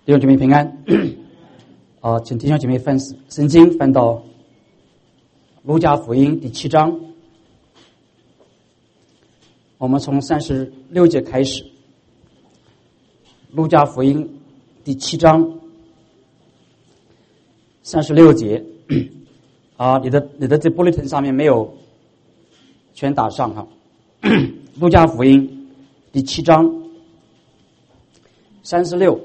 弟兄姐妹平安。请弟兄姐妹翻圣经，翻到路加福音第7章，我们从36节开始。路加福音第7章36节你的这 bulletin 上面没有全打上哈。路加福音第7章36。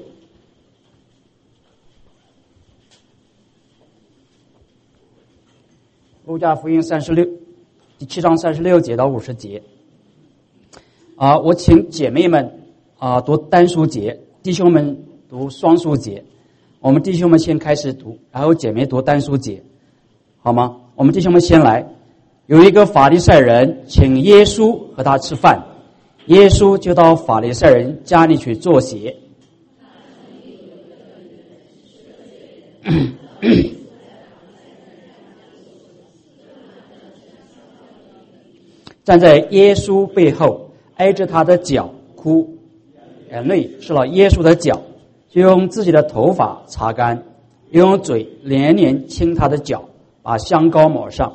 路加福音第7章36节到50节。我请姐妹们读单数节，弟兄们读双数节。我们弟兄们先开始读，然后姐妹读单数节，好吗？我们弟兄们先来。有一个法利赛人请耶稣和他吃饭，耶稣就到法利赛人家里去坐席。站在耶稣背后，挨着他的脚哭，眼泪湿了耶稣的脚，就用自己的头发擦干，用嘴连连亲他的脚，把香膏抹上。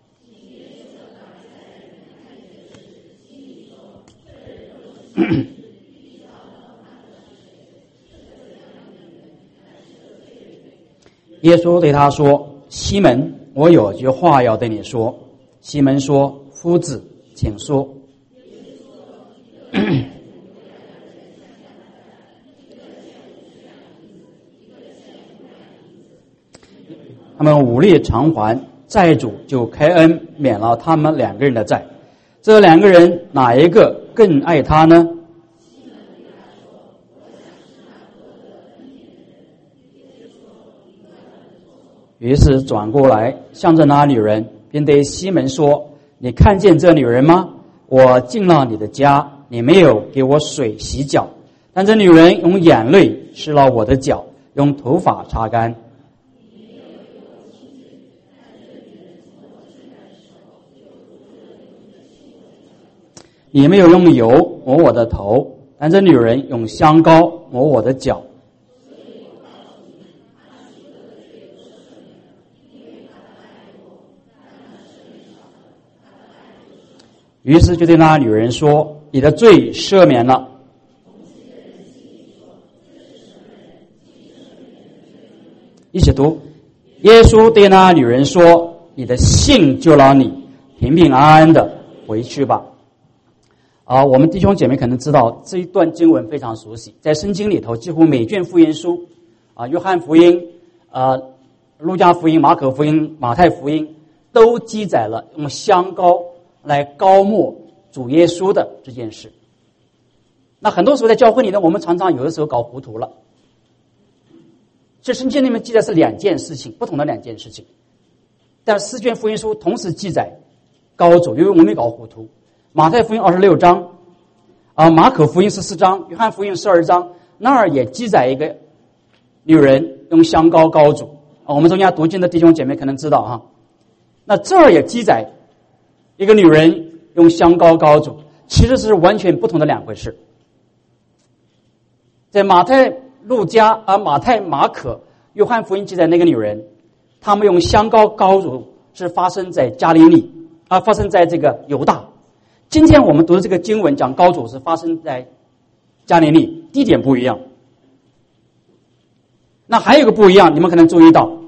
耶稣对他说：西门，我有句话要对你说。西门说：夫子，请说。他们五力偿还，债主就开恩免了他们2个人的债。这2个人哪一个更爱他呢？于是转过来向着那女人，并对西门说：你看见这女人吗？我进了你的家，你没有给我水洗脚，但这女人用眼泪湿了我的脚，用头发擦干。你没有用油抹我的头，但这女人用香膏抹我的脚。于是就对那女人说：你的罪赦免了。一起读。耶稣对那女人说：你的信救了你，平平安安的回去吧。我们弟兄姐妹可能知道这一段经文非常熟悉，在圣经里头几乎每卷福音书约翰福音、路加福音、马可福音、马太福音都记载了用香膏来膏抹主耶稣的这件事。那很多时候在教会里呢，我们常常有的时候搞糊涂了。这圣经里面记载是2件事情，不同的2件事情，但4卷福音书同时记载膏主，因为我们没搞糊涂。马太福音26章马可福音14章，约翰福音12章，那儿也记载一个女人用香膏膏主。我们中间读经的弟兄姐妹可能知道哈。那这儿也记载一个女人用香膏膏主，其实是完全不同的2回事。在马太、路加马太、马可、约翰福音记载那个女人，他们用香膏膏主是发生在加利利发生在这个犹大。今天我们读的这个经文讲膏主是发生在加利利，地点不一样。那还有一个不一样，你们可能注意到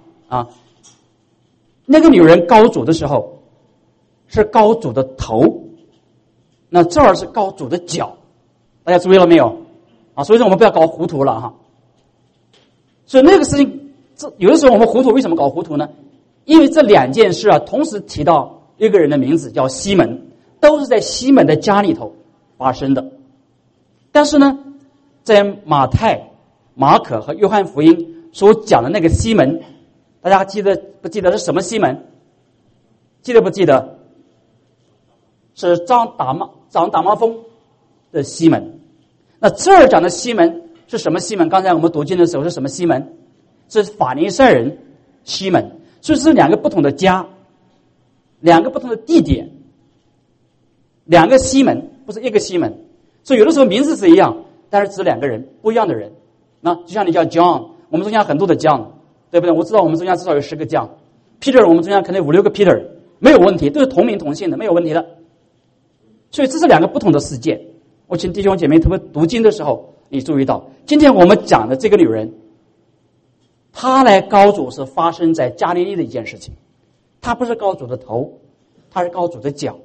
那个女人膏主的时候是膏主的头，那这儿是膏主的脚，大家注意了没有所以说我们不要搞糊涂了哈。所以那个事情，有的时候我们糊涂，为什么搞糊涂呢？因为这2件事同时提到一个人的名字叫西门，都是在西门的家里头发生的。但是呢，在马太、马可和约翰福音所讲的那个西门，大家记得不记得是什么西门？记得不记得？是长大麻风的西门。那这儿讲的西门是什么西门？刚才我们读经的时候是什么西门？是法利赛人西门。所以是2个不同的家，2个不同的地点，2个西门，不是一个西门。所以有的时候名字是一样，但是指2个人不一样的人。 那就像你叫 John， 我们中间很多的 John， 对不对？我知道我们中间至少有10个 John。Peter， 我们中间可能有5、6个 Peter， 没有问题，都是同名同姓的，没有问题的。所以这是2个不同的世界。我请弟兄姐妹特别读经的时候，你注意到，今天我们讲的这个女人，她来告主是发生在加利利的一件事情。她不是告主的头，她是告主的脚。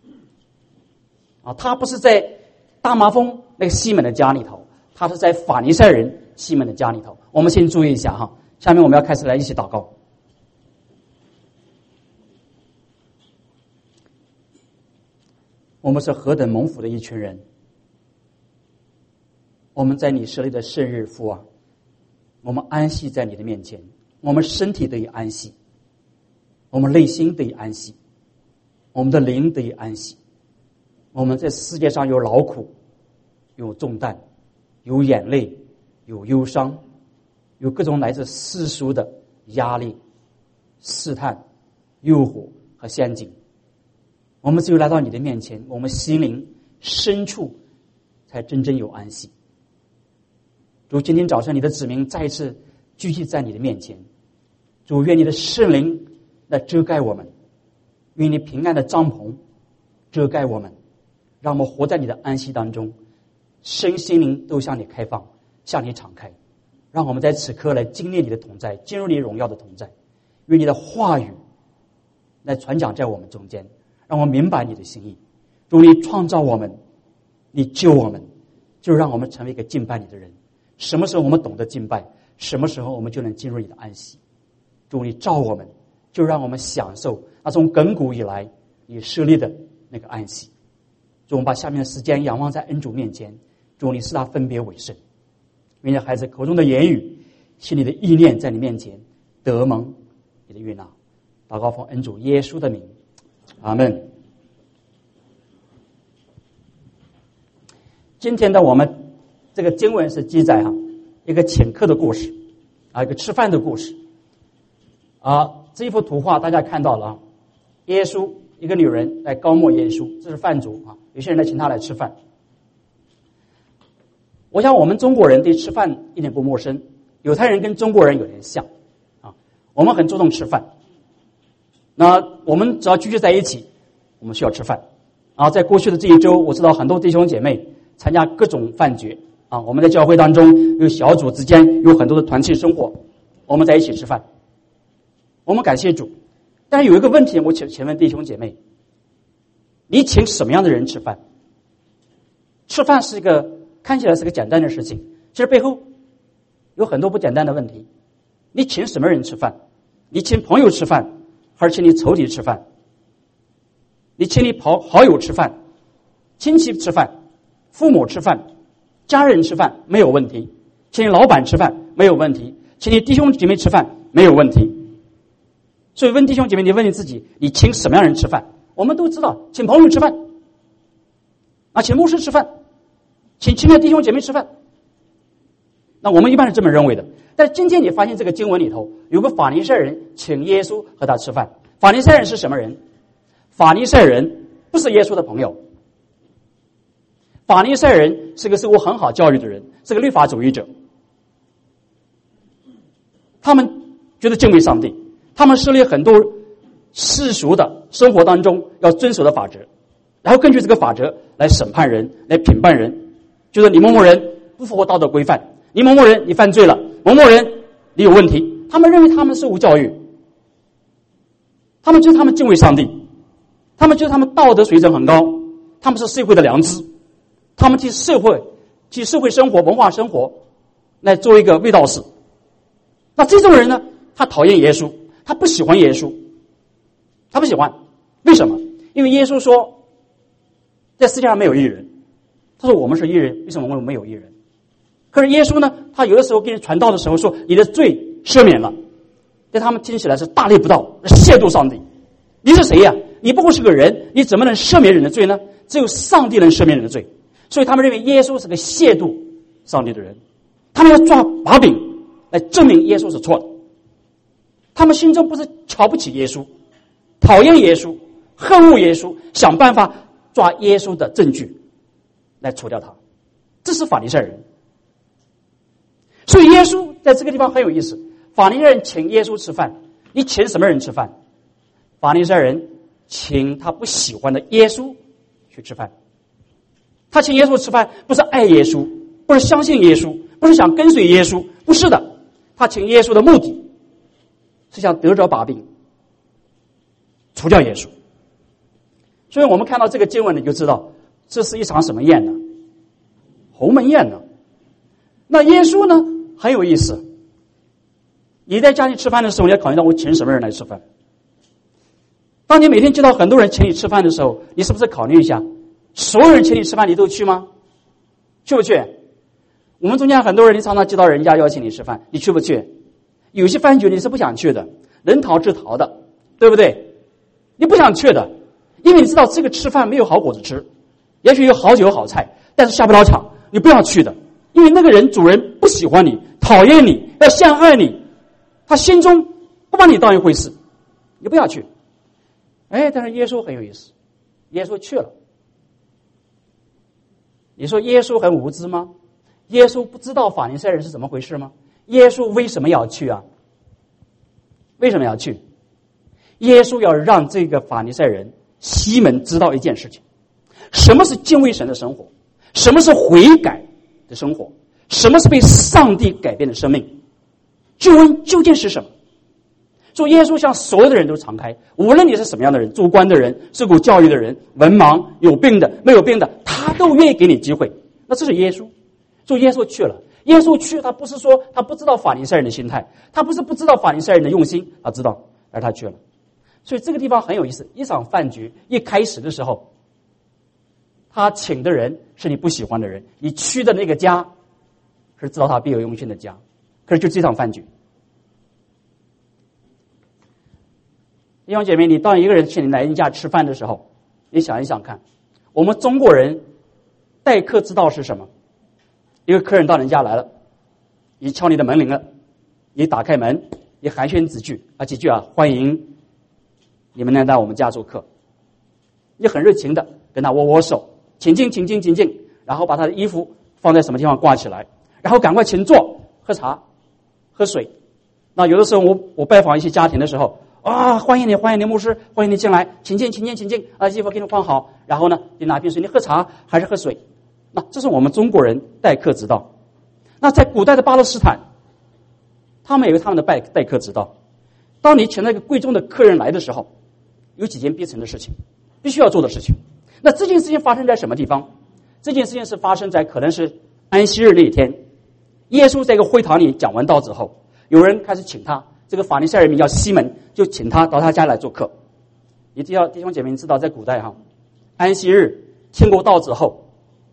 她不是在大麻风那个西门的家里头，她是在法利赛人西门的家里头。我们先注意一下哈，下面我们要开始来一起祷告。我们是何等蒙福的一群人，我们在你设立的圣日，父啊，我们安息在你的面前，我们身体得以安息，我们内心得以安息，我们的灵得以安息。我们在世界上有劳苦，有重担，有眼泪，有忧伤，有各种来自世俗的压力、试探、诱惑和陷阱。我们只有来到你的面前，我们心灵深处才真正有安息。主，今天早上你的子民再一次聚集在你的面前，主，愿你的圣灵来遮盖我们，愿你平安的帐篷遮盖我们，让我们活在你的安息当中，身心灵都向你开放，向你敞开，让我们在此刻来经历你的同在，进入你荣耀的同在。愿你的话语来传讲在我们中间，让我们明白你的心意。主，你创造我们，你救我们，就让我们成为一个敬拜你的人。什么时候我们懂得敬拜，什么时候我们就能进入你的安息。主，你召我们，就让我们享受那从亘古以来你设立的那个安息。主，我们把下面的时间仰望在恩主面前，主，你使他分别为圣。愿你孩子口中的言语，心里的意念在你面前得蒙你的悦纳。祷告奉恩主耶稣的名，阿们。今天的我们这个经文是记载一个请客的故事一个吃饭的故事这一幅图画大家看到了耶稣一个女人来膏抹耶稣，这是饭主有些人来请他来吃饭。我想我们中国人对吃饭一点不陌生，犹太人跟中国人有点像我们很注重吃饭。那我们只要聚集在一起，我们需要吃饭在过去的这一周，我知道很多弟兄姐妹参加各种饭局我们在教会当中有小组之间有很多的团契生活，我们在一起吃饭，我们感谢主。但是有一个问题，我请问弟兄姐妹，你请什么样的人吃饭？吃饭是一个看起来是个简单的事情，其实背后有很多不简单的问题。你请什么人吃饭？你请朋友吃饭，还是请你仇敌吃饭？你请你好友吃饭，亲戚吃饭，父母吃饭，家人吃饭没有问题，请你老板吃饭没有问题，请你弟兄姐妹吃饭没有问题。所以问弟兄姐妹，你问你自己，你请什么样的人吃饭？我们都知道，请朋友吃饭请牧师吃饭，请亲爱的弟兄姐妹吃饭，那我们一般是这么认为的。但是今天你发现这个经文里头有个法利赛人请耶稣和他吃饭。法利赛人是什么人？法利赛人不是耶稣的朋友，法利赛人是个受过很好教育的人，是个律法主义者。他们觉得敬畏上帝，他们设立很多世俗的生活当中要遵守的法则，然后根据这个法则来审判人，来评判人，就是你某某人不符合道德规范，你某某人你犯罪了，某某人你有问题。他们认为他们受过教育，他们觉得他们敬畏上帝，他们觉得他们道德水准很高，他们是社会的良知，他们替社会生活文化生活来做一个卫道士。那这种人呢，他讨厌耶稣，他不喜欢耶稣，他不喜欢。为什么？因为耶稣说在世界上没有义人，他说我们是义人，为什么我们没有义人？可是耶稣呢，他有的时候给人传道的时候说你的罪赦免了，在他们听起来是大逆不道，亵渎上帝。你是谁呀？你不过是个人，你怎么能赦免人的罪呢？只有上帝能赦免人的罪。所以他们认为耶稣是个亵渎上帝的人，他们要抓把柄来证明耶稣是错的。他们心中不是瞧不起耶稣，讨厌耶稣，恨恶耶稣，想办法抓耶稣的证据来除掉他。这是法利赛人。 所以耶稣在这个地方很有意思，法利赛人请耶稣吃饭，你请什么人吃饭？法利赛人请他不喜欢的耶稣去吃饭。他请耶稣吃饭不是爱耶稣，不是相信耶稣，不是想跟随耶稣，不是的，他请耶稣的目的是想得着把柄，除掉耶稣。所以我们看到这个经文，你就知道这是一场什么宴呢？鸿门宴呢。那耶稣呢很有意思，你在家里吃饭的时候，你要考虑到我请什么人来吃饭。当你每天接到很多人请你吃饭的时候，你是不是考虑一下，所有人请你吃饭你都去吗？去不去？我们中间很多人，你常常接到人家邀请你吃饭，你去不去？有些饭局你是不想去的，人逃志逃的，对不对？你不想去的，因为你知道这个吃饭没有好果子吃，也许有好酒好菜，但是下不了场，你不要去的，因为那个人主人不喜欢你，讨厌你，要陷害你，他心中不把你当一回事，你不要去。但是耶稣很有意思，耶稣去了。你说耶稣很无知吗？耶稣不知道法利赛人是怎么回事吗？耶稣为什么要去啊？为什么要去？耶稣要让这个法利赛人西门知道一件事情，什么是敬畏神的生活，什么是悔改的生活，什么是被上帝改变的生命，救恩究竟是什么。所以耶稣向所有的人都敞开，无论你是什么样的人，做官的人，受过教育的人，文盲，有病的，没有病的，他都愿意给你机会。那这是耶稣。所以耶稣去了，耶稣去，他不是说他不知道法利赛人的心态，他不是不知道法利赛人的用心，他知道，而他去了。所以这个地方很有意思，一场饭局一开始的时候，他请的人是你不喜欢的人，你去的那个家是知道他必有用心的家，可是就这场饭局。弟兄姐妹，你当一个人请你来人家吃饭的时候，你想一想看，我们中国人待客之道是什么？一个客人到人家来了，你敲你的门铃了，你打开门，你寒暄几句欢迎你们来到我们家做客，你很热情的跟他握握手，请进，然后把他的衣服放在什么地方挂起来，然后赶快请坐，喝茶喝水。那有的时候我拜访一些家庭的时候，欢迎你牧师，欢迎你进来，请进衣服给你放好，然后呢你拿瓶水，你喝茶还是喝水？那这是我们中国人待客之道。那在古代的巴勒斯坦，他们有他们的待客之道。当你请那个贵重的客人来的时候，有几件必成的事情，必须要做的事情。那这件事情发生在什么地方？这件事情是发生在可能是安息日那一天，耶稣在一个会堂里讲完道之后，有人开始请他，这个法利赛人名叫西门，就请他到他家来做客。弟兄姐妹知道，在古代安息日听过道之后，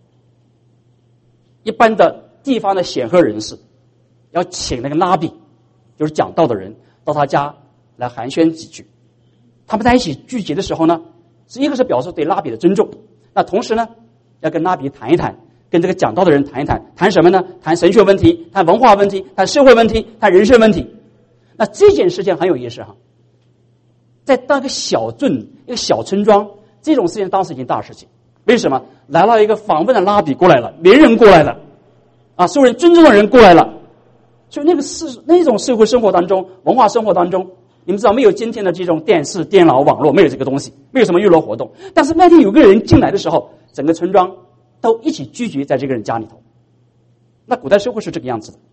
一般的地方的显赫人士要请那个拉比，就是讲道的人，到他家来寒暄几句。他们在一起聚集的时候呢，一个是表示对拉比的尊重，那同时呢要跟拉比谈一谈，跟这个讲道的人谈一谈，谈什么呢？谈神学问题，谈文化问题，谈社会问题，谈人生问题。那这件事情很有意思在那个小镇一个小村庄，这种事情当时已经大事情。为什么？来了一个访问的拉比过来了，名人过来了，受人尊重的人过来了。所以那种社会生活当中，文化生活当中，你们知道没有今天的这种电视、电脑、网络，没有这个东西，没有什么娱乐活动。但是那天有个人进来的时候，整个村庄都一起聚集在这个人家里头。那古代社会是这个样子的。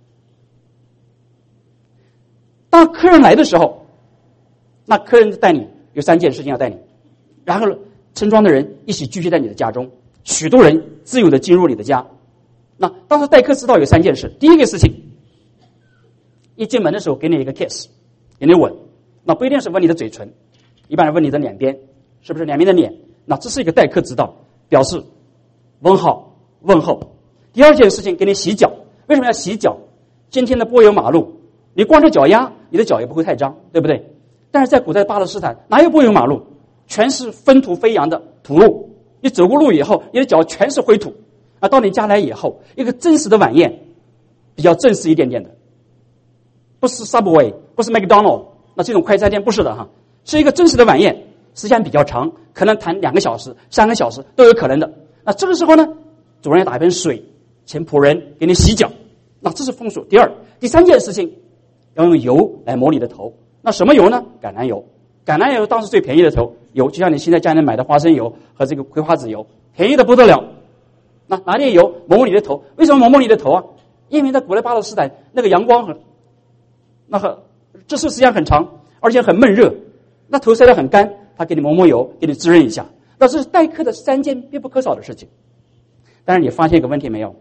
当客人来的时候，那客人带你有3件事情要带你，然后村庄的人一起聚集在你的家中，许多人自由的进入你的家。那当时待客之道有3件事。第一个事情，一进门的时候给你一个 kiss， 给你吻，那不一定是吻你的嘴唇，一般人吻你的脸边，是不是两边的脸？那这是一个待客之道，表示问好问候。第二件事情，给你洗脚。为什么要洗脚？今天的柏油马路，你光着脚丫，你的脚也不会太脏，对不对？但是在古代巴勒斯坦哪有柏油马路，全是风土飞扬的土路，你走过路以后，你的脚全是灰土。到你家来以后，一个正式的晚宴，比较正式一点点的，不是 Subway， 不是 McDonald， 那这种快餐店不是的是一个正式的晚宴，时间比较长，可能谈2个小时、3个小时都有可能的。那这个时候呢，主人要打一盆水，请仆人给你洗脚。 那这是风俗。第三件事情，要用油来抹你的头。那什么油呢？橄榄油。橄榄油当时最便宜的油，就像你现在家里买的花生油和这个葵花籽油，便宜的不得了。那拿点油抹抹你的头，为什么抹抹你的头啊？因为在古代巴勒斯坦那个阳光这是时间很长，而且很闷热，那头晒得很干，他给你抹抹油，给你滋润一下。那这是待客的3件必不可少的事情。但是你发现一个问题没有？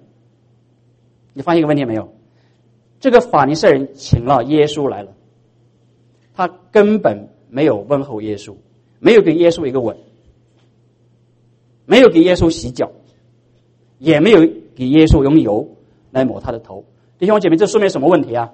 这个法利赛人请了耶稣来了，他根本没有问候耶稣，没有给耶稣一个吻，没有给耶稣洗脚，也没有给耶稣用油来抹他的头。弟兄姐妹，这说明什么问题啊？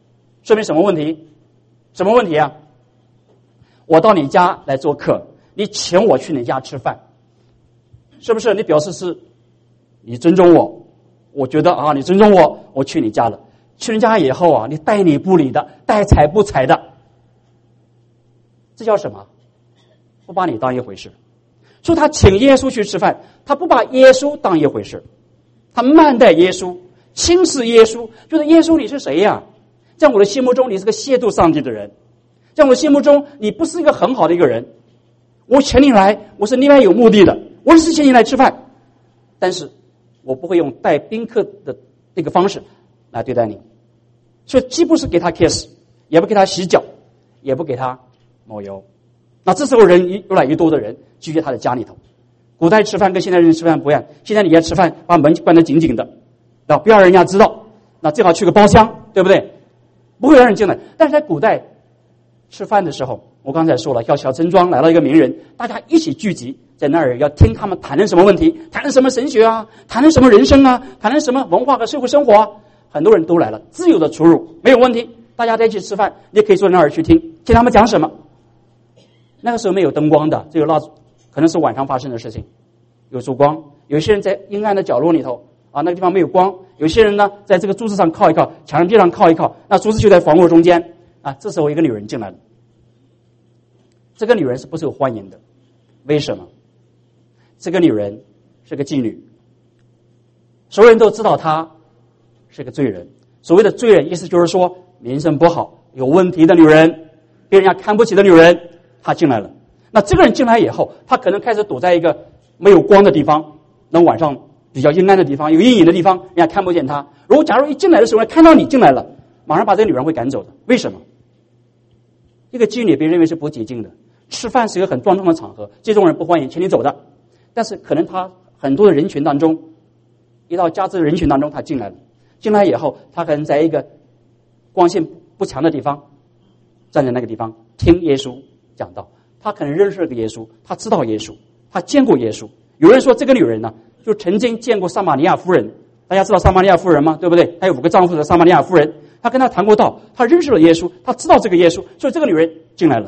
我到你家来做客，你请我去你家吃饭，是不是？你表示是你尊重我，我觉得啊，你尊重我，我去你家了。去人家以后啊，你待理不理的，待睬不睬的，这叫什么？不把你当一回事。所以他请耶稣去吃饭，他不把耶稣当一回事，他慢待耶稣，轻视耶稣，觉得耶稣你是谁呀？在我的心目中你是个亵渎上帝的人，在我的心目中你不是一个很好的一个人。我请你来，我是另外有目的的，我是请你来吃饭，但是我不会用待宾客的那个方式来对待你。所以既不是给他 kiss， 也不给他洗脚，也不给他抹油。那这时候人越来越多的人聚集他的家里头。古代吃饭跟现在人吃饭不一样，现在你要吃饭把门关得紧紧的，不要让人家知道，那最好去个包厢，对不对？不会让人进来。但是在古代吃饭的时候，我刚才说了，叫小村庄来了一个名人，大家一起聚集在那儿，要听他们谈论什么问题，谈论什么神学啊，谈论什么人生啊，谈论什么文化和社会生活啊。很多人都来了，自由的出入没有问题，大家在一起吃饭，你也可以坐在那儿去听他们讲什么。那个时候没有灯光的，只有蜡烛，可能是晚上发生的事情，有烛光。有些人在阴暗的角落里头啊，那个地方没有光。有些人呢，在这个柱子上靠一靠，墙壁上靠一靠，那柱子就在房屋中间啊。这时候一个女人进来了，这个女人是不受欢迎的。为什么？这个女人是个妓女，所有人都知道她是个罪人。所谓的罪人，意思就是说名声不好、有问题的女人，被人家看不起的女人，她进来了。那这个人进来以后，他可能开始躲在一个没有光的地方，那晚上比较阴暗的地方，有阴影的地方，人家看不见他。如果假如一进来的时候看到你进来了，马上把这个女人会赶走的。为什么？一个妓女被认为是不洁净的，吃饭是一个很庄重的场合，这种人不欢迎，请你走的。但是可能他很多的人群当中，一到加之的人群当中，他进来了。进来以后，他可能在一个光线不强的地方，站在那个地方听耶稣讲道。他可能认识了个耶稣，他知道耶稣，他见过耶稣。有人说这个女人呢，就曾经见过撒玛利亚妇人。大家知道撒玛利亚妇人吗？对不对？她有5个丈夫的撒玛利亚妇人，她跟他谈过道，她认识了耶稣，她知道这个耶稣，所以这个女人进来了。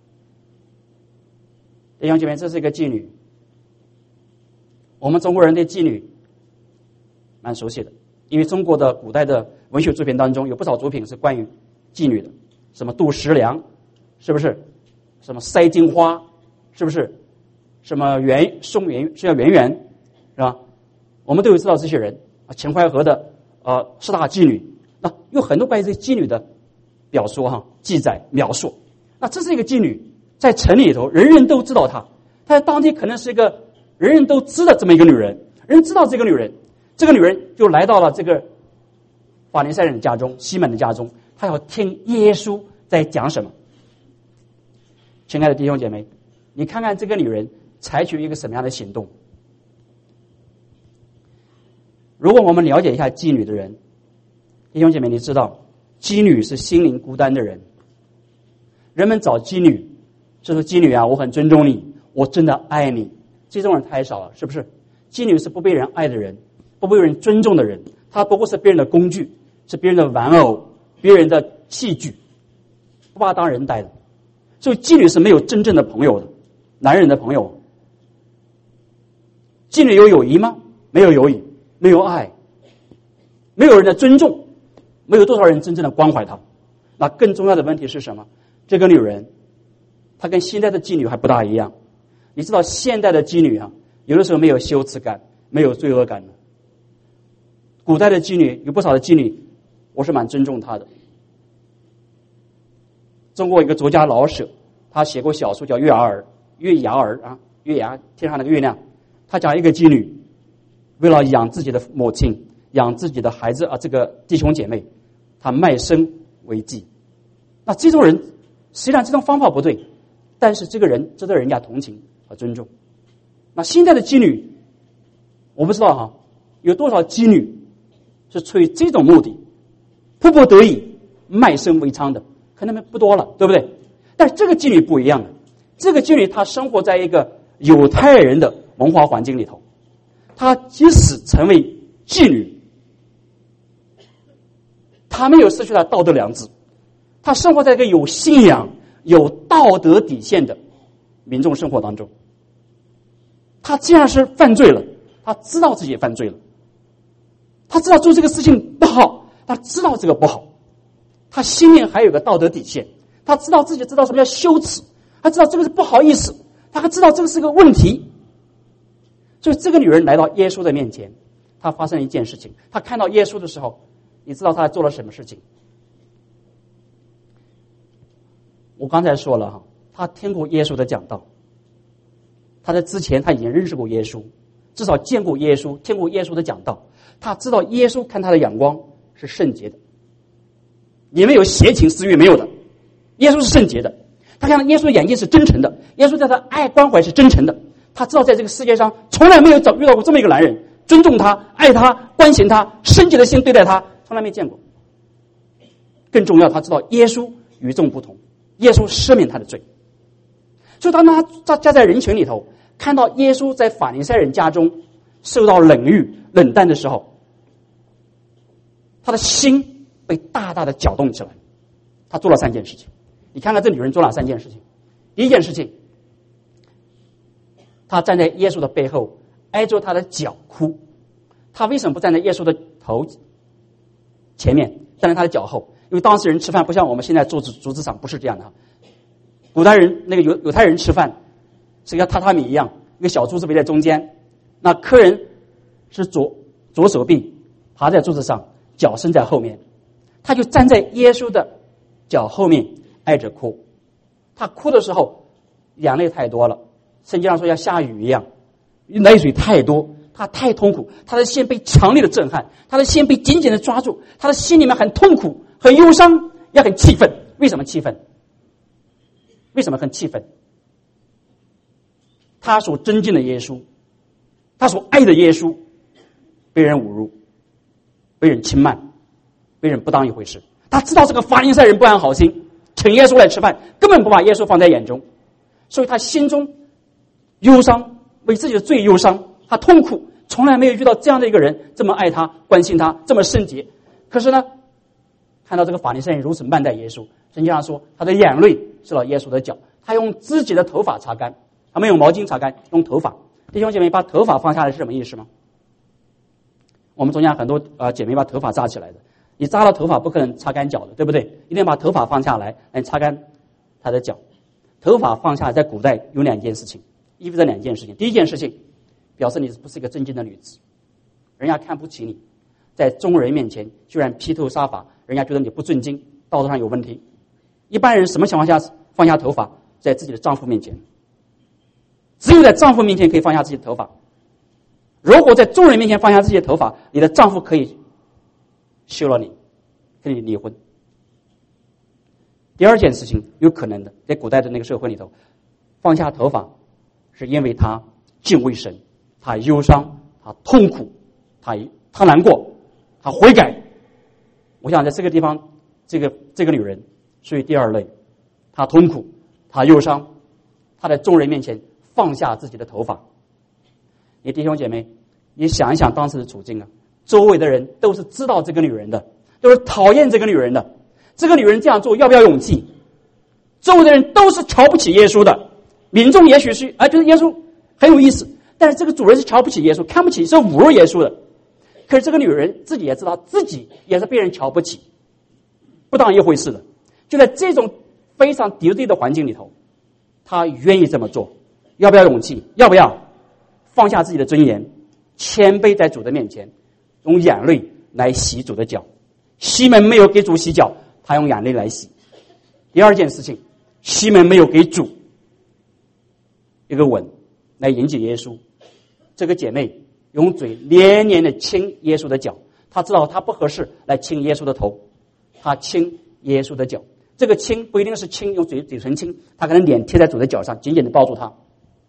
弟兄姐妹，这是一个妓女。我们中国人对妓女蛮熟悉的，因为中国的古代的文学作品当中有不少作品是关于妓女的，什么杜十娘，是不是？什么塞金花，是不是？什么宋元是叫圆圆，是吧？我们都有知道这些人啊，秦淮河的4大妓女，那有很多关于这妓女的表说记载描述。那这是一个妓女，在城里头人人都知道她，她在当地可能是一个人人都知道这么一个女人，人知道这个女人，这个女人就来到了这个法利赛人的家中，西门的家中，她要听耶稣在讲什么。亲爱的弟兄姐妹，你看看这个女人采取一个什么样的行动。如果我们了解一下妓女的人，弟兄姐妹，你知道妓女是心灵孤单的人。人们找妓女就说，妓女啊，我很尊重你，我真的爱你。这种人太少了，是不是？妓女是不被人爱的人，不被人尊重的人，她不过是别人的工具，是别人的玩偶，别人的器具，不把她当人待的。所以妓女是没有真正的朋友的，男人的朋友。妓女有友谊吗？没有友谊，没有爱，没有人的尊重，没有多少人真正的关怀她。那更重要的问题是什么？这个女人她跟现在的妓女还不大一样。你知道现代的妓女啊，有的时候没有羞耻感，没有罪恶感的。古代的妓女有不少的妓女我是蛮尊重他的。中国一个作家老舍，他写过小说叫《月牙儿》啊，月牙天上那个月亮。他讲一个妓女，为了养自己的母亲，养自己的孩子啊，这个弟兄姐妹，他卖身为妓。那这种人，虽然这种方法不对，但是这个人值得人家同情和尊重。那现在的妓女，我不知道哈，有多少妓女是出于这种目的，迫不得已卖身为娼的，可能不多了，对不对？但是这个妓女不一样了，这个妓女她生活在一个犹太人的文化环境里头，她即使成为妓女，她没有失去她道德良知，她生活在一个有信仰、有道德底线的民众生活当中。她既然是犯罪了，她知道自己犯罪了，她知道做这个事情不好，她知道这个不好，她心里还有个道德底线，她知道自己知道什么叫羞耻，她知道这个是不好意思，她还知道这个是个问题。所以这个女人来到耶稣的面前，她发生了一件事情。她看到耶稣的时候，你知道她做了什么事情？我刚才说了哈，她听过耶稣的讲道，她在之前她已经认识过耶稣，至少见过耶稣，听过耶稣的讲道。她知道耶稣看她的眼光是圣洁的，里面有邪情私欲没有的，耶稣是圣洁的。她看到耶稣的眼睛是真诚的，耶稣对她爱关怀是真诚的。他知道在这个世界上从来没有遇到过这么一个男人，尊重他、爱他、关心他、圣洁的心对待他，从来没见过。更重要，他知道耶稣与众不同，耶稣赦免他的罪。所以当他站在人群里头，看到耶稣在法利赛人家中受到冷遇、冷淡的时候，他的心被大大的搅动起来。他做了3件事情，你看看这女人做了3件事情。第一件事情，他站在耶稣的背后，挨着他的脚哭。他为什么不站在耶稣的头前面，站在他的脚后？因为当时人吃饭不像我们现在桌子上，不是这样的。古代人那个犹太人吃饭是跟榻榻米一样，一个小桌子围在中间，那客人是左手臂爬在桌子上，脚伸在后面，他就站在耶稣的脚后面挨着哭。他哭的时候眼泪太多了，圣经上说要下雨一样，泪水太多，他太痛苦，他的心被强烈的震撼，他的心被紧紧的抓住，他的心里面很痛苦、很忧伤，也很气愤。为什么气愤？为什么很气愤？他所尊敬的耶稣，他所爱的耶稣，被人侮辱，被人轻慢，被人不当一回事。他知道这个法利赛人不安好心，请耶稣来吃饭，根本不把耶稣放在眼中，所以他心中忧伤，为自己的罪忧伤，他痛苦，从来没有遇到这样的一个人这么爱他、关心他，这么圣洁。可是呢，看到这个法利赛人如此慢待耶稣，圣经上说他的眼泪湿了耶稣的脚，他用自己的头发擦干，他没有毛巾擦干，用头发。弟兄姐妹，把头发放下来是什么意思吗？我们中间很多姐妹把头发扎起来的，你扎了头发不可能擦干脚的，对不对？一定要把头发放下来擦干他的脚。头发放下来在古代有2件事情，意味着2件事情。第一件事情，表示你不是一个正经的女子，人家看不起你，在众人面前居然披头散发，人家觉得你不尊敬，道德上有问题。一般人什么情况下放下头发？在自己的丈夫面前，只有在丈夫面前可以放下自己的头发。如果在众人面前放下自己的头发，你的丈夫可以休了你，跟你离婚。第2件事情，有可能的，在古代的那个社会里头，放下头发是因为他敬畏神，他忧伤，他痛苦，他难过，他悔改。我想在这个地方，这个女人属于第2类，她痛苦，她忧伤，她在众人面前放下自己的头发。你弟兄姐妹，你想一想当时的处境啊，周围的人都是知道这个女人的，都是讨厌这个女人的。这个女人这样做要不要勇气？周围的人都是瞧不起耶稣的，民众也许是觉得耶稣很有意思，但是这个主人是瞧不起耶稣，看不起，是侮辱耶稣的。可是这个女人自己也知道自己也是被人瞧不起，不当一回事的。就在这种非常敌对的环境里头，她愿意这么做，要不要勇气？要不要放下自己的尊严，谦卑在主的面前，用眼泪来洗主的脚？ 西门没有给主洗脚，他用眼泪来洗。第二件事情，西门没有给主一个吻来迎接耶稣。这个姐妹用嘴连连的亲耶稣的脚，她知道她不合适来亲耶稣的头，她亲耶稣的脚。这个亲不一定是亲用嘴唇亲，她可能脸贴在主的脚上，紧紧的抱住他。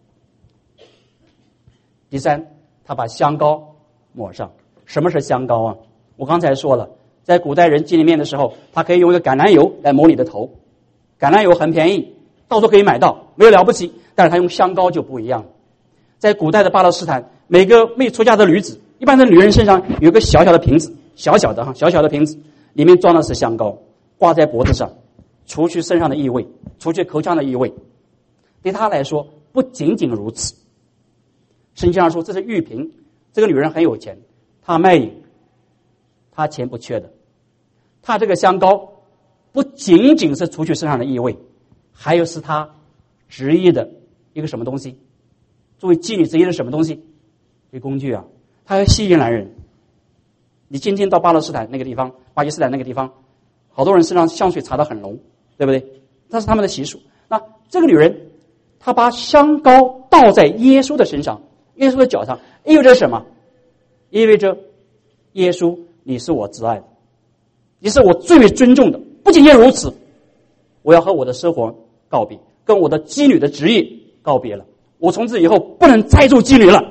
第三，她把香膏抹上。什么是香膏啊？我刚才说了，在古代人祭里面的时候，他可以用一个橄榄油来抹你的头。橄榄油很便宜，到处可以买到，没有了不起。但是他用香膏就不一样了。在古代的巴勒斯坦，每个未出嫁的女子，一般的女人身上有一个小小的瓶子，小小的瓶子，里面装的是香膏，挂在脖子上，除去身上的异味，除去口腔的异味。对她来说，不仅仅如此。圣经上说这是玉瓶，这个女人很有钱，她卖淫，她钱不缺的。她这个香膏不仅仅是除去身上的异味，还有是她职业的一个什么东西，作为妓女职业的什么东西，一个工具啊，它要吸引男人。你今天到巴勒斯坦那个地方，巴基斯坦那个地方，好多人身上香水擦得很浓，对不对？那是他们的习俗。那这个女人，她把香膏倒在耶稣的身上，耶稣的脚上，意味着什么？意味着耶稣，你是我挚爱的，你是我最为尊重的。不仅仅如此，我要和我的生活告别，跟我的妓女的职业告别了。我从此以后不能再做妓女了。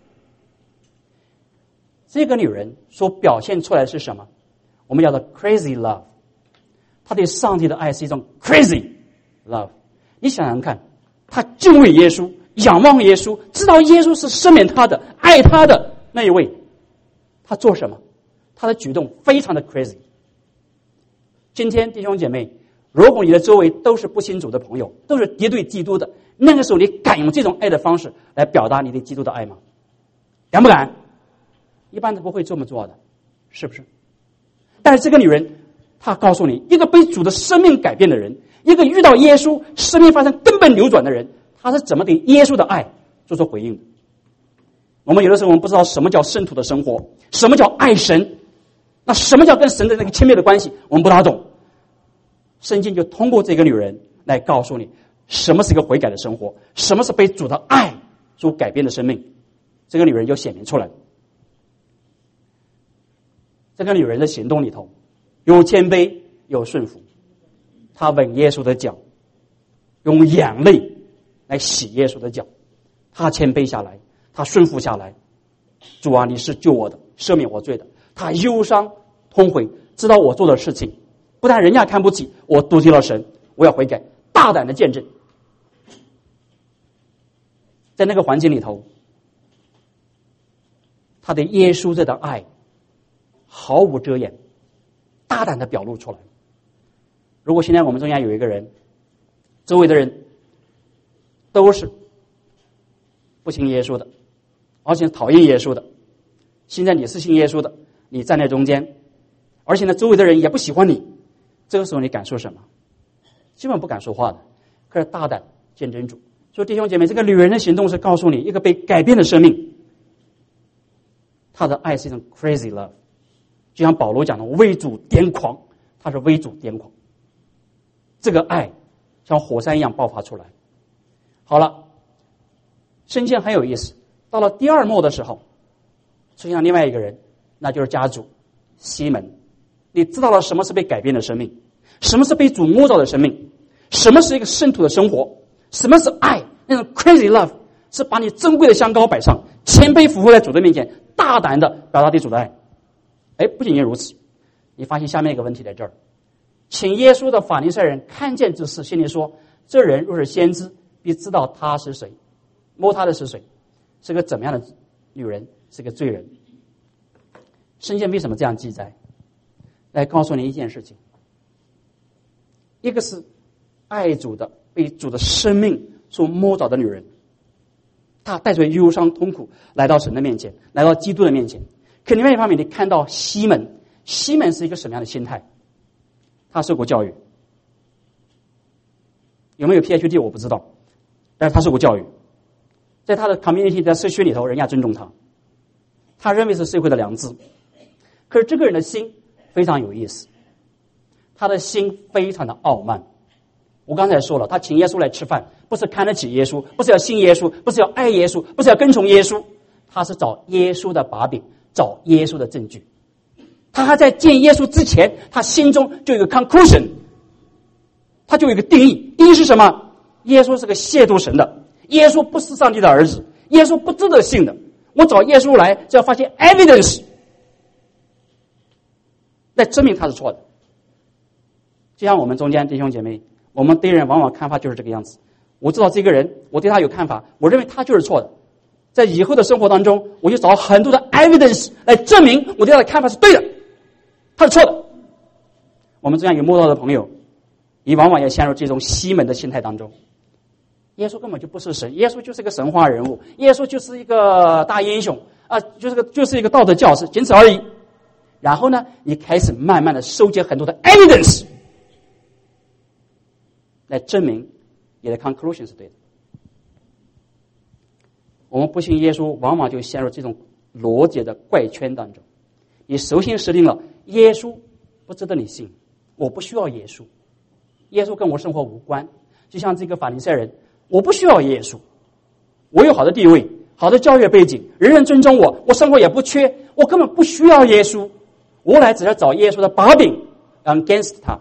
这个女人所表现出来的是什么？我们叫做 crazy love。她对上帝的爱是一种 crazy love。你想想看，她敬畏耶稣，仰望耶稣，知道耶稣是赦免她的、爱她的那一位。她做什么？她的举动非常的 crazy。今天弟兄姐妹，如果你的周围都是不信主的朋友，都是敌对基督的，那个时候你敢用这种爱的方式来表达你对基督的爱吗？敢不敢？一般都不会这么做的，是不是？但是这个女人，她告诉你，一个被主的生命改变的人，一个遇到耶稣生命发生根本扭转的人，他是怎么对耶稣的爱做出回应的？我们有的时候我们不知道什么叫圣徒的生活，什么叫爱神，那什么叫跟神的那个亲密的关系，我们不大懂。圣经就通过这个女人来告诉你，什么是一个悔改的生活，什么是被主的爱所改变的生命。这个女人就显明出来了。这个女人的行动里头有谦卑，有顺服。她吻耶稣的脚，用眼泪来洗耶稣的脚。她谦卑下来，她顺服下来。主啊，你是救我的，赦免我罪的。她忧伤痛悔，知道我做的事情不但人家看不起，我妒忌了神，我要悔改，大胆的见证。在那个环境里头，他对耶稣这的爱毫无遮掩，大胆的表露出来。如果现在我们中间有一个人，周围的人都是不信耶稣的，而且讨厌耶稣的，现在你是信耶稣的，你站在中间，而且呢周围的人也不喜欢你，这个时候你敢说什么？基本不敢说话的。可是大胆见真主。所以弟兄姐妹，这个女人的行动是告诉你一个被改变的生命，她的爱是一种 crazy love， 就像保罗讲的为主癫狂，她是为主癫狂。这个爱像火山一样爆发出来。好了，圣经很有意思，到了第二幕的时候出现了另外一个人，那就是家主西门。你知道了什么是被改变的生命，什么是被主摸着的生命，什么是一个圣徒的生活，什么是爱，那种 crazy love 是把你珍贵的香膏摆上，谦卑俯伏在主的面前，大胆的表达对主的爱。不仅仅如此，你发现下面一个问题在这儿，请耶稣的法利赛人看见之事，心里说，这人若是先知，必知道他是谁，摸他的是谁，是个怎么样的女人，是个罪人。圣经为什么这样记载？来告诉你一件事情，一个是爱主的，被主的生命所摸着的女人，她带着忧伤痛苦来到神的面前，来到基督的面前。可另外一方面，你看到西门，西门是一个什么样的心态？他受过教育，有没有 PhD 我不知道，但是他受过教育，在他的 community， 在社区里头，人家尊重他，他认为是社会的良知。可是这个人的心非常有意思，他的心非常的傲慢。我刚才说了，他请耶稣来吃饭，不是看得起耶稣，不是要信耶稣，不是要爱耶稣，不是要跟从耶稣，他是找耶稣的把柄，找耶稣的证据。他还在见耶稣之前，他心中就有一个 conclusion， 他就有一个定义。定义是什么？耶稣是个亵渎神的，耶稣不是上帝的儿子，耶稣不值得信的。我找耶稣来，就要发现 evidence 来证明他是错的。就像我们中间弟兄姐妹，我们对人往往看法就是这个样子。我知道这个人，我对他有看法，我认为他就是错的。在以后的生活当中，我就找很多的 evidence 来证明我对他的看法是对的，他是错的。我们这样有慕道的朋友，你往往也陷入这种西门的心态当中。耶稣根本就不是神，耶稣就是一个神话人物，耶稣就是一个大英雄啊，就是一个道德教师，仅此而已。然后呢，你开始慢慢的收集很多的 evidence 来证明你的 conclusion 是对的。我们不信耶稣，往往就陷入这种逻辑的怪圈当中。你首先设定了耶稣不值得你信，我不需要耶稣，耶稣跟我生活无关。就像这个法利赛人，我不需要耶稣，我有好的地位，好的教育背景，人人尊重我，我生活也不缺，我根本不需要耶稣，我来只是找耶稣的把柄 against 他。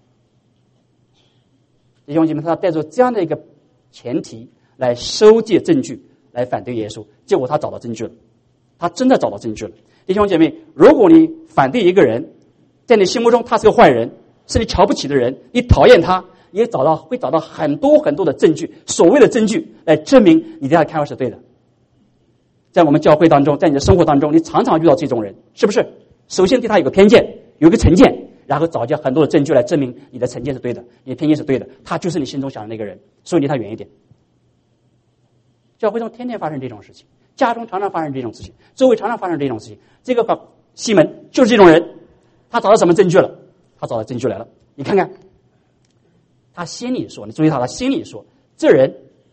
弟兄姐妹，他带着这样的一个前提来收集证据来反对耶稣，结果他找到证据了，他真的找到证据了。弟兄姐妹，如果你反对一个人，在你心目中他是个坏人，是你瞧不起的人，你讨厌他，也会找到很多很多的证据，所谓的证据来证明你对他的看法是对的。在我们教会当中，在你的生活当中，你常常遇到这种人，是不是？首先对他有个偏见，有个成见，然后找到很多的证据来证明你的成见是对的，你的偏见是对的，他就是你心中想的那个人，所以离他远一点。教会中天天发生这种事情，家中常常发生这种事情，周围常常发生这种事情。这个西门就是这种人，他找到什么证据了？他找到证据来了，你看看，他心里说，你注意他心里说，这人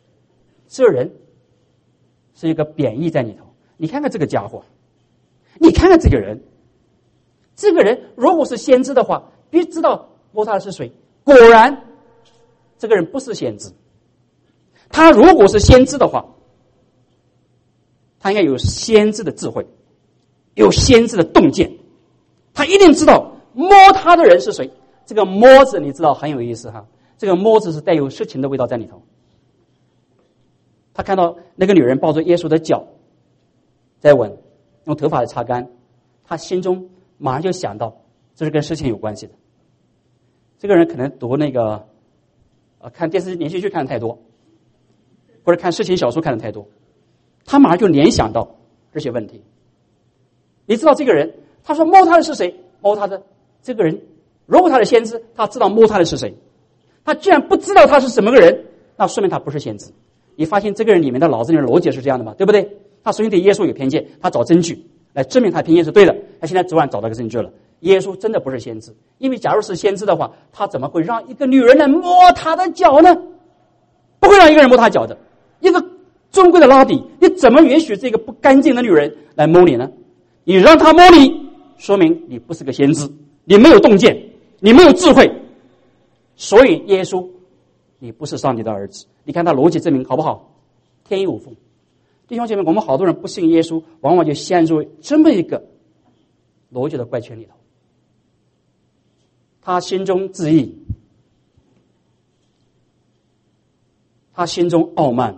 是一个贬义在里头。你看看这个家伙，你看看这个人，如果是先知的话，必须知道摸他的是谁。果然，这个人不是先知。他如果是先知的话，他应该有先知的智慧，有先知的洞见，他一定知道摸他的人是谁。这个摸字你知道很有意思哈，这个摸字是带有色情的味道在里头。他看到那个女人抱着耶稣的脚在吻，用头发来擦干，他心中马上就想到这是跟事情有关系的。这个人可能读那个看电视连续剧看的太多，或者看色情小说看的太多，他马上就联想到这些问题。你知道这个人，他说摸他的是谁？摸他的这个人，如果他是先知，他知道摸他的是谁。他既然不知道他是什么个人，那说明他不是先知。你发现这个人里面的脑子里的逻辑是这样的吗？对不对？他首先对耶稣有偏见，他找证据来证明他偏见是对的。他现在昨晚找到个证据了，耶稣真的不是先知。因为假如是先知的话，他怎么会让一个女人来摸他的脚呢？不会让一个人摸他脚的。一个尊贵的拉比，你怎么允许这个不干净的女人来摸你呢？你让她摸你，说明你不是个先知，你没有洞见，你没有智慧。所以耶稣，你不是上帝的儿子。你看他逻辑证明好不好？天衣无缝。弟兄姐妹，我们好多人不信耶稣，往往就陷入这么一个逻辑的怪圈里头。他心中自义，他心中傲慢，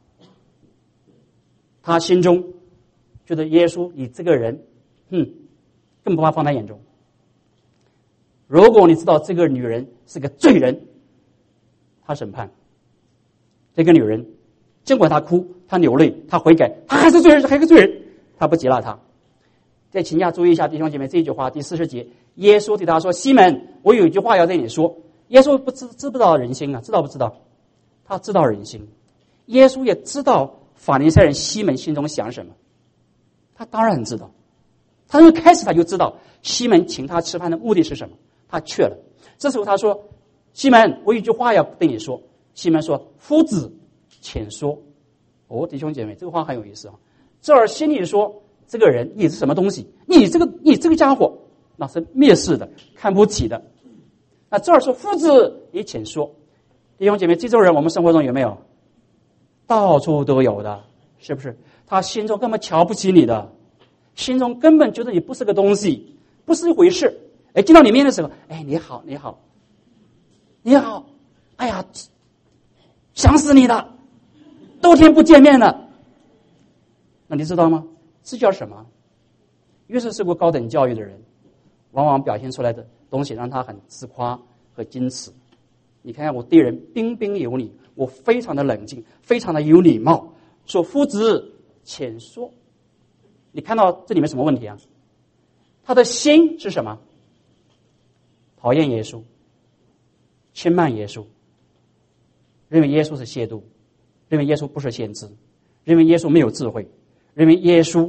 他心中觉得耶稣你这个人更不把他放在眼中。如果你知道这个女人是个罪人，他审判这个女人，尽管她哭，她流泪，她悔改，她还是罪人，还是个罪人，他不接纳她。再请大家注意一下弟兄姐妹这一句话，第40节，耶稣对他说：西门，我有一句话要对你说。耶稣知不知道人心啊？知道不知道？他知道人心。耶稣也知道法利赛人西门心中想什么，他当然知道。他从开始他就知道西门请他吃饭的目的是什么，他去了。这时候他说：西门，我有一句话要对你说。西门说：夫子，请说。弟兄姐妹，这个话很有意思啊。这儿心里说，这个人你是什么东西？你这个家伙， 那是蔑视的，看不起的。那这儿说夫子，你请说。弟兄姐妹，这种人我们生活中有没有？到处都有的，是不是？他心中根本瞧不起你的，心中根本觉得你不是个东西，不是一回事。哎，见到你面的时候，哎，你好，你好，你好，哎呀，想死你了，多天不见面了。那你知道吗？这叫什么？越是受过高等教育的人，往往表现出来的东西让他很自夸和矜持。你看看我对人彬彬有礼，我非常的冷静，非常的有礼貌，说夫子请说。你看到这里面什么问题啊？他的心是什么？讨厌耶稣，轻慢耶稣，认为耶稣是亵渎，认为耶稣不是先知，认为耶稣没有智慧，认为耶稣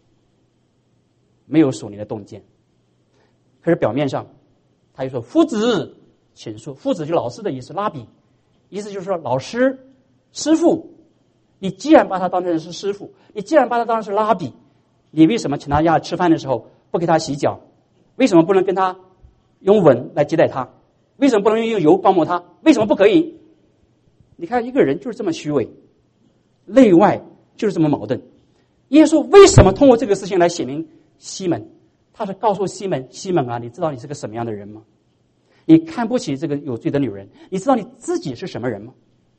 没有属灵的洞见。可是表面上他又说夫子请说。夫子就是老师的意思，拉比，意思就是说老师师傅。你既然把他当成是师傅，你既然把他当成是拉比，你为什么请他家吃饭的时候不给他洗脚？为什么不能跟他用吻来接待他？为什么不能用油包抹他？为什么不可以？你看一个人就是这么虚伪，内外就是这么矛盾。耶稣为什么通过这个事情来写明西门？他是告诉西门，西门啊，你知道你是个什么样的人吗？你看不起这个有罪的女人，你知道你自己是什么人吗？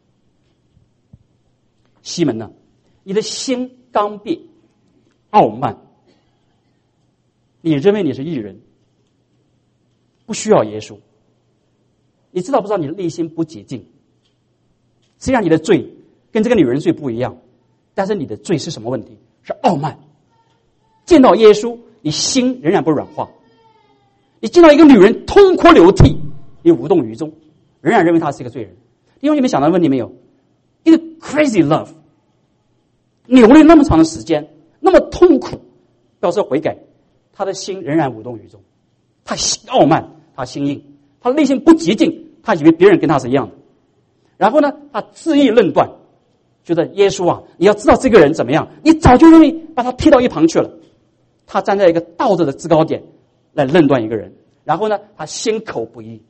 西门呢，你的心刚愎傲慢，你认为你是义人，不需要耶稣。你知道不知道你的内心不洁净？虽然你的罪跟这个女人罪不一样，但是你的罪是什么问题？是傲慢。见到耶稣，你心仍然不软化。你见到一个女人痛哭流涕，你无动于衷，仍然认为她是一个罪人。弟兄姐妹想到问题没有？一个 crazy love， 流泪那么长的时间，那么痛苦，表示悔改，他的心仍然无动于衷。他心傲慢，他心硬，他内心不洁净，他以为别人跟他是一样的。然后呢，他恣意论断，觉得耶稣啊，你要知道这个人怎么样，你早就容易把他踢到一旁去了。他站在一个道德的制高点来论断一个人，然后呢，他心口不一。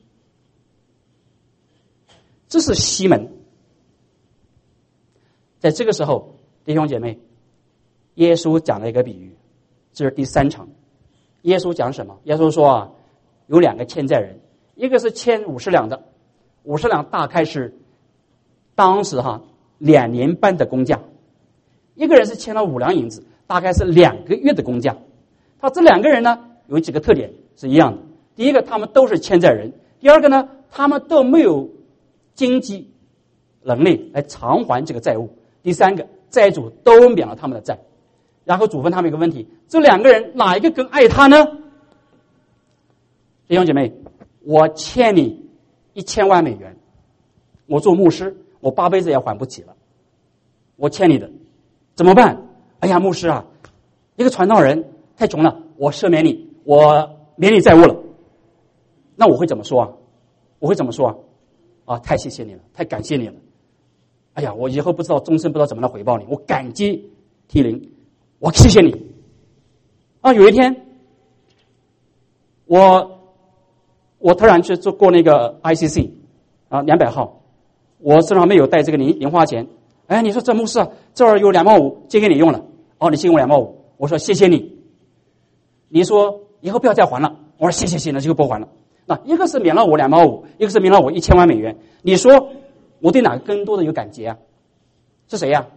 这是西门。在这个时候，弟兄姐妹，耶稣讲了一个比喻，这是第3场。耶稣讲什么？耶稣说啊，有2个欠债人，一个是欠50两的，50两大概是当时2年半的工价；一个人是欠了5两银子，大概是2个月的工价。他这2个人呢，有几个特点是一样的。第一个，他们都是欠债人；第二个呢，他们都没有经济能力来偿还这个债务；第三个，债主都免了他们的债。然后主问他们一个问题：这2个人哪一个更爱他呢？弟兄姐妹，我欠你1000万美元，我做牧师，我8辈子也还不起了，我欠你的，怎么办？哎呀，牧师啊，一个传道人太穷了，我赦免你，我免你债务了。那我会怎么说啊？我会怎么说啊？啊，太谢谢你了，太感谢你了。哎呀，我以后不知道，终身不知道怎么来回报你，我感激涕零，我谢谢你。啊，有一天，我突然去过那个 ICC 啊，200号，我身上没有带这个零花钱。哎，你说这牧师啊，这儿有2毛5借给你用了。哦，你借给我2毛5，我说谢谢你。你说以后不要再还了，我说谢谢，那就不还了。那一个是免了我2毛5，一个是免了我1000万美元。你说我对哪个更多的有感觉啊？是谁呀？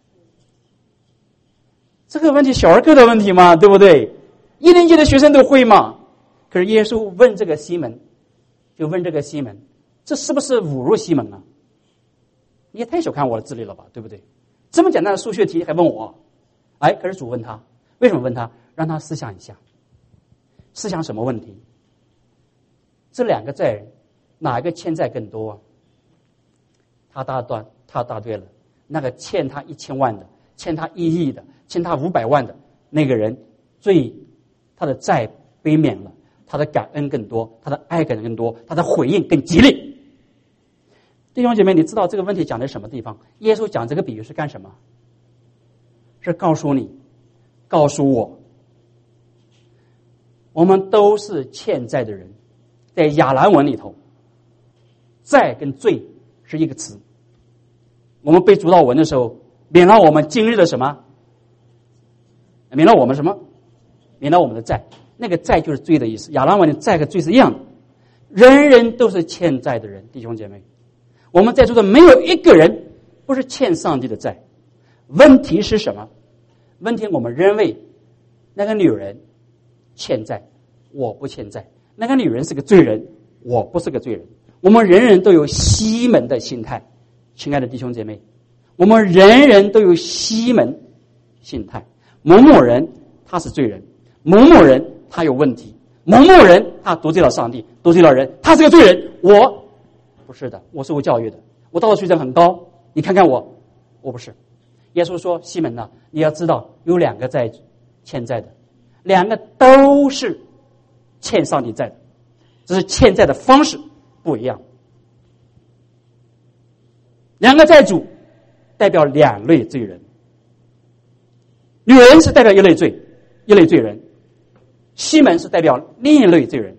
这个问题小儿科的问题嘛，对不对？1年级的学生都会嘛。可是耶稣问这个西门，就问这个西门，这是不是侮辱西门啊？你也太小看我的智力了吧，对不对？这么简单的数学题还问我？哎，可是主问他，为什么问他？让他思想一下，思想什么问题？这2个债人哪一个欠债更多啊？他答对了，那个欠他1000万的，欠他1亿的，欠他500万的那个人，他的债被免了，他的感恩更多，他的爱更多，他的回应更激烈。弟兄姐妹，你知道这个问题讲的是什么地方？耶稣讲这个比喻是干什么？是告诉你，告诉我， 我们都是欠债的人。在亚兰文里头，债跟罪是一个词。我们背主祷文的时候，免了我们今日的什么？免了我们什么？免了我们的债。那个债就是罪的意思。亚兰文的债和罪是一样的，人人都是欠债的人，弟兄姐妹。我们在座的没有一个人不是欠上帝的债。问题是什么？问题我们认为那个女人欠债，我不欠债；那个女人是个罪人，我不是个罪人。我们人人都有西门的心态，亲爱的弟兄姐妹，我们人人都有西门心态。某某人他是罪人，某某人他有问题，某某人他得罪了上帝，得罪了人，他是个罪人，我不是的，我受过教育的，我道德水准很高，你看看我不是。耶稣说，西门啊，你要知道有两个债欠债的，两个都是欠上帝债的，只是欠债的方式不一样。两个债主代表两类罪人，女人是代表一类罪人，西门是代表另一类罪人。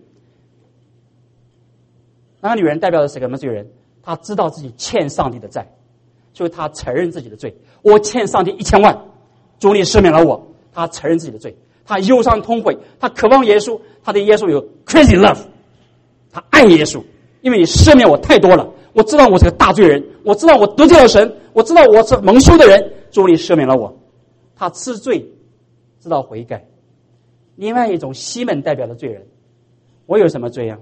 那个女人代表的是什么罪人？她知道自己欠上帝的债，所以她承认自己的罪。我欠上帝1000万，主你赦免了我。她承认自己的罪，她忧伤痛悔，她渴望耶稣，她对耶稣有 crazy love， 她爱耶稣，因为你赦免我太多了。我知道我是个大罪人，我知道我得罪了神，我知道我是蒙羞的人，主你赦免了我。他知罪，知道悔改。另外一种西门代表的罪人，我有什么罪呀？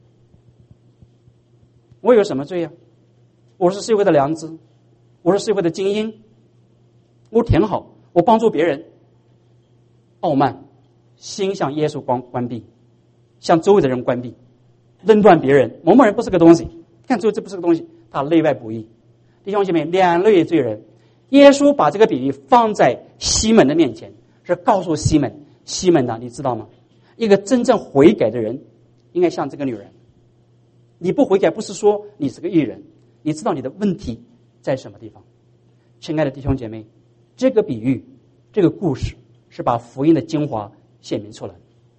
我有什么罪呀？我是社会的良知，我是社会的精英，我挺好，我帮助别人。傲慢，心向耶稣关闭，向周围的人关闭，论断别人，某某人不是个东西，看周围这不是个东西，他内外不义。弟兄姐妹，两类罪人，耶稣把这个比喻放在西门的面前，是告诉西门，西门啊，你知道吗？一个真正悔改的人应该像这个女人。你不悔改，不是说你是个义人，你知道你的问题在什么地方。亲爱的弟兄姐妹，这个比喻，这个故事是把福音的精华显明出来。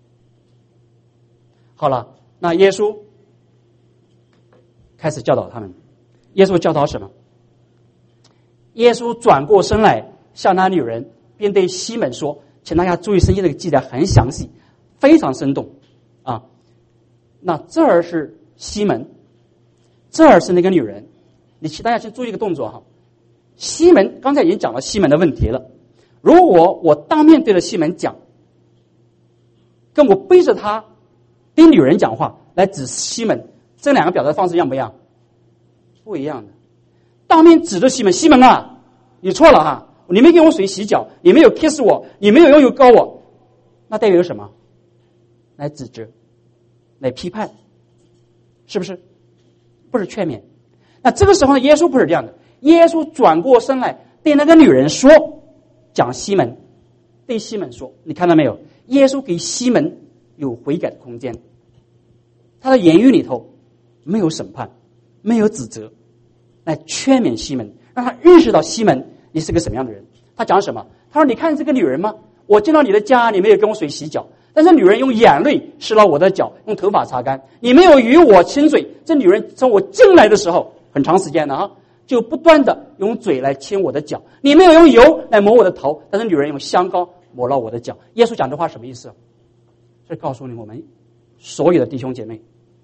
好了，那耶稣开始教导他们。耶稣教导什么？耶稣转过身来向那女人，便对西门说，请大家注意圣经这个记载很详细，非常生动啊。那这儿是西门，这儿是那个女人。你请大家去注意一个动作哈。西门刚才已经讲了西门的问题了，如果我当面对着西门讲，跟我背着他对女人讲话来指西门，这两个表达方式一样不一样？不一样的。当面指着西门，西门啊，你错了哈，你没给我水洗脚，你没有 kiss 我，你没有拥有高我，那代表什么？来指责，来批判，是不是？不是劝勉。那这个时候呢，耶稣不是这样的，耶稣转过身来对那个女人说，讲西门，对西门说，你看到没有？耶稣给西门有悔改的空间，他的言语里头没有审判，没有指责，来劝勉西门，让他认识到西门你是个什么样的人。他讲什么？他说，你看这个女人吗？我进到你的家，你没有跟我水洗脚，但是女人用眼泪湿了我的脚，用头发擦干，你没有与我亲嘴。这女人从我进来的时候很长时间了啊，就不断的用嘴来亲我的脚，你没有用油来抹我的头，但是女人用香膏抹了我的脚。耶稣讲这话什么意思？是告诉你我们所有的弟兄姐妹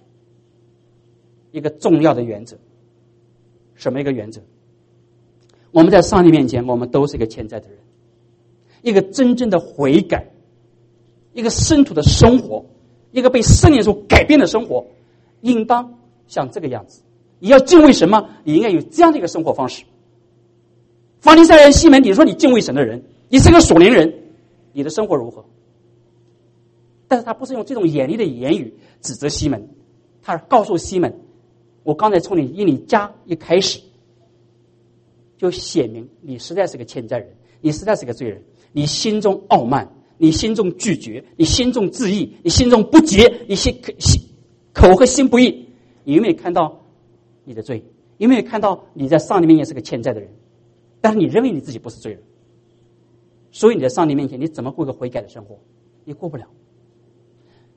一个重要的原则。什么一个原则？我们在上帝面前，我们都是一个欠债的人。一个真正的悔改，一个圣徒的生活，一个被圣灵所改变的生活，应当像这个样子。你要敬畏神吗？你应该有这样的一个生活方式。法利赛人西门，你说你敬畏神的人，你是个属灵人，你的生活如何？但是他不是用这种严厉的言语指责西门，他是告诉西门，我刚才从你家一开始就显明你实在是个欠债人，你实在是个罪人，你心中傲慢，你心中拒绝，你心中自义，你心中不洁，你口和心不义。你有没有看到你的罪？有没有看到你在上帝面前是个欠债的人？但是你认为你自己不是罪人，所以你在上帝面前你怎么过一个悔改的生活？你过不了。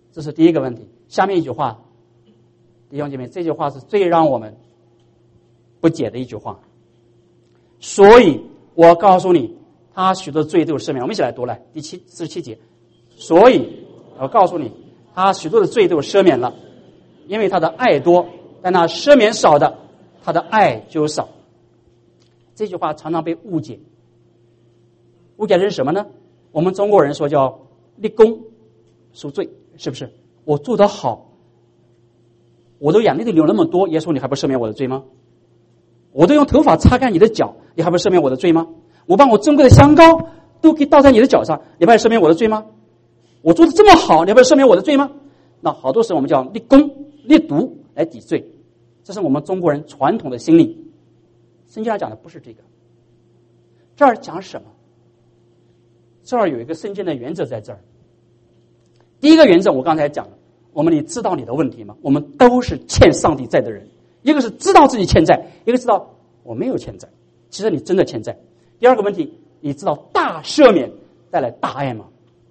这是第一个问题。下面一句话，弟兄姐妹，这句话是最让我们不解的一句话。所以我告诉你，他许多罪都赦免。我们一起来读来，第47节。所以我告诉你，他许多的罪都赦免了，因为他的爱多，但那赦免少的，他的爱就少。这句话常常被误解，误解的是什么呢？我们中国人说叫立功赎罪，是不是？我做得好，我都眼泪都流那么多，耶稣你还不赦免我的罪吗？我都用头发擦干你的脚，你还不赦免我的罪吗？我把我珍贵的香膏都给倒在你的脚上，你不赦免我的罪吗？我做的这么好，你不赦免我的罪吗？那好多时候我们叫立功立毒来抵罪，这是我们中国人传统的心理。圣经上讲的不是这个，这儿讲什么？这儿有一个圣经的原则在这儿。第一个原则我刚才讲了，你知道你的问题吗？我们都是欠上帝债的人，一个是知道自己欠债，一个知道我没有欠债，其实你真的欠债。第二个问题，你知道大赦免带来大爱吗？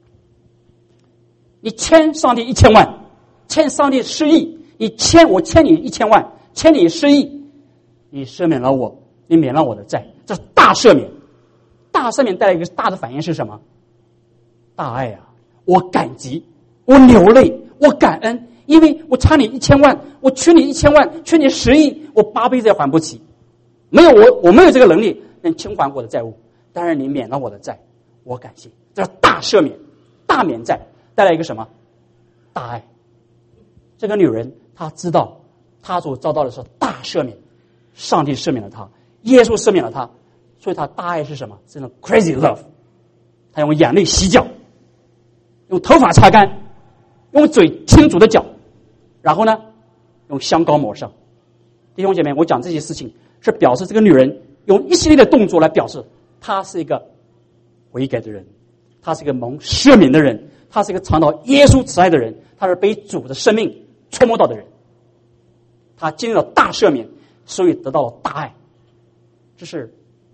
你欠上帝1000万，欠上帝10亿，我欠你1000万，欠你10亿，你赦免了我，你免了我的债，这是大赦免。大赦免带来一个大的反应是什么？大爱啊！我感激，我流泪，我感恩，因为我差你1000万，我缺你1000万，缺你10亿，我8辈子也还不起。没有我没有这个能力能清还我的债务，但是你免了我的债，我感谢。这是大赦免，大免债，带来一个什么？大爱。这个女人她知道她所遭到的是大赦免，上帝赦免了她，耶稣赦免了她，所以她大爱是什么？是那种 crazy love。她用眼泪洗脚，用头发擦干，用嘴亲主的脚，然后呢用香膏抹上。弟兄姐妹，我讲这些事情是表示这个女人用一系列的动作来表示她是一个悔改的人，她是一个蒙赦免的人，她是一个尝到耶稣慈爱的人，她是被主的生命触摸到的人，她经历了大赦免，所以得到了大爱。这是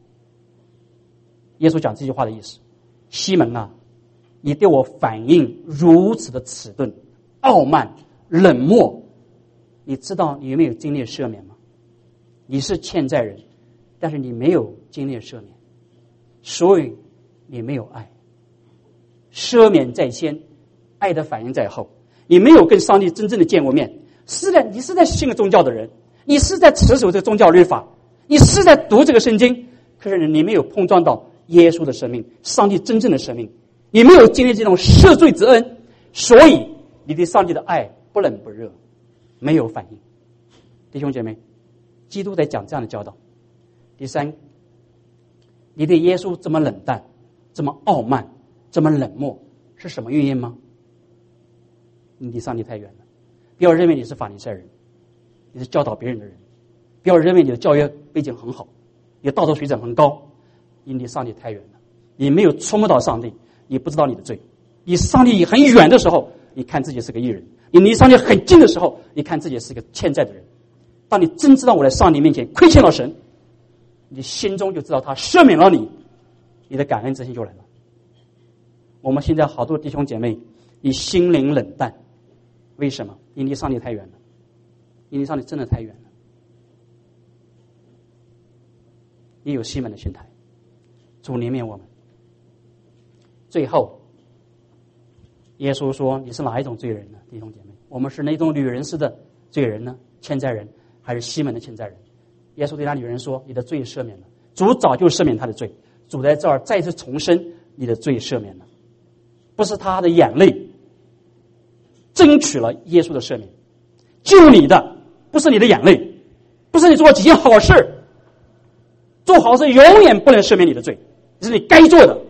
耶稣讲这句话的意思。西门啊，你对我反应如此的迟钝、傲慢、冷漠，你知道你有没有经历赦免吗？你是欠债人，但是你没有经历赦免，所以你没有爱。赦免在先，爱的反应在后。你没有跟上帝真正的见过面，你是在信个宗教的人，你是在持守这个宗教律法，你是在读这个圣经，可是你没有碰撞到耶稣的生命，上帝真正的生命，你没有经历这种赦罪之恩，所以你对上帝的爱不冷不热，没有反应。弟兄姐妹，基督在讲这样的教导。第三，你对耶稣这么冷淡，这么傲慢，这么冷漠，是什么原因吗？你离上帝太远了。不要认为你是法利赛人，你是教导别人的人，不要认为你的教育背景很好，你的道德水准很高，你离上帝太远了。你没有触摸到上帝，你不知道你的罪。离上帝很远的时候，你看自己是个义人；你离上帝很近的时候，你看自己是个欠债的人。当你真知道我在上帝面前亏欠了神，你心中就知道他赦免了你，你的感恩之心就来了。我们现在好多弟兄姐妹，你心灵冷淡，为什么？你离上帝太远了，你离上帝真的太远了。你有西门的心态，主怜悯我们。最后，耶稣说：“你是哪一种罪人呢？”弟兄姐妹，我们是哪种女人式的罪人呢？欠债人还是西门的欠债人？耶稣对那女人说：“你的罪赦免了。”主早就赦免他的罪，主在这儿再次重申你的罪赦免了，不是他的眼泪争取了耶稣的赦免。救你的不是你的眼泪，不是你做了几件好事，做好事永远不能赦免你的罪，这是你该做的。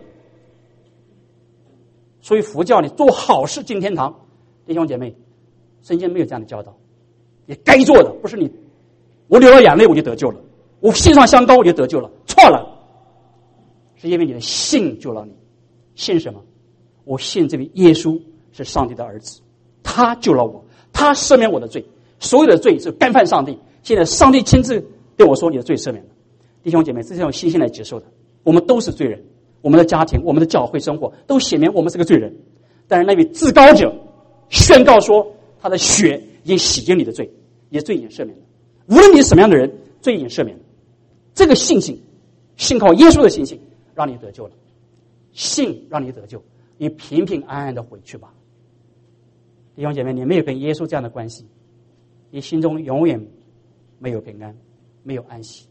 所以佛教你做好事进天堂，弟兄姐妹，圣经没有这样的教导。你该做的不是你，我流了眼泪我就得救了，我献上香膏我就得救了，错了，是因为你的信救了你。信什么？我信这位耶稣是上帝的儿子，他救了我，他赦免我的罪，所有的罪是干犯上帝。现在上帝亲自对我说你的罪赦免了。弟兄姐妹，这是用信心来接受的。我们都是罪人，我们的家庭，我们的教会生活都显明我们是个罪人，但是那位至高者宣告说他的血已经洗净你的罪，你的罪已经赦免了。无论你是什么样的人，罪已经赦免了。这个信心，信靠耶稣的信心，让你得救了。信让你得救，你平平安安的回去吧。弟兄姐妹，你没有跟耶稣这样的关系，你心中永远没有平安，没有安息。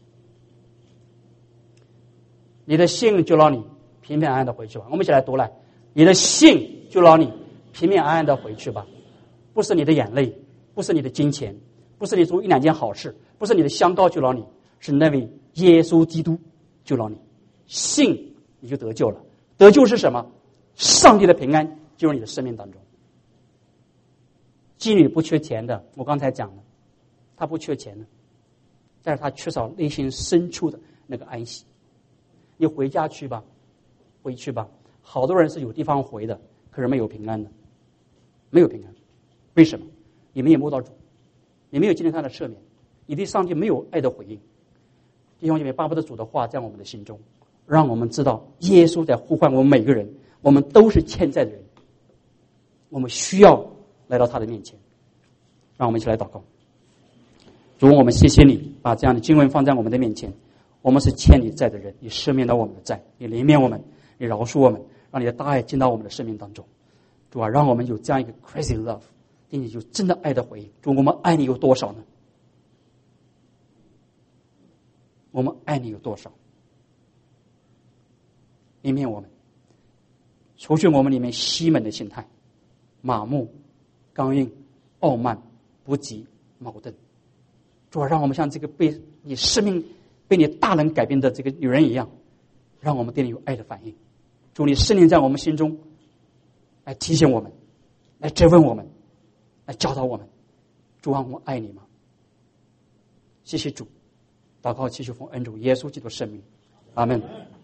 你的信就让你平平安安的回去吧。我们一起来读来，你的信就让你平平安安的回去吧。不是你的眼泪，不是你的金钱，不是你做一两件好事，不是你的香膏就让你，是那位耶稣基督就让你信，你就得救了。得救是什么？上帝的平安进入你的生命当中。妓女不缺钱的，我刚才讲了，她不缺钱的，但是她缺少内心深处的那个安息。你回家去吧，回去吧。好多人是有地方回的，可是没有平安的，没有平安。为什么？你没有摸到主，你没有经历他的赦免，你对上帝没有爱的回应。弟兄姐妹，巴不得主的话在我们的心中，让我们知道耶稣在呼唤我们每个人，我们都是欠债的人，我们需要来到他的面前。让我们一起来祷告。主，我们谢谢你把这样的经文放在我们的面前，我们是欠你债的人，你赦免了我们的债，你怜悯我们，你饶恕我们，让你的大爱进到我们的生命当中。主啊，让我们有这样一个 crazy love， 并且有真的爱的回应。主，我们爱你有多少呢？我们爱你有多少？怜悯我们，除去我们里面西门的心态，麻木、刚硬、傲慢、不羁、矛盾。主啊，让我们像这个被你生命被你大能改变的这个女人一样，让我们对你有爱的反应。主，你圣灵在我们心中来提醒我们，来质问我们，来教导我们。主啊，我爱你吗？谢谢主。祷告祈求奉恩主耶稣基督圣名，阿门。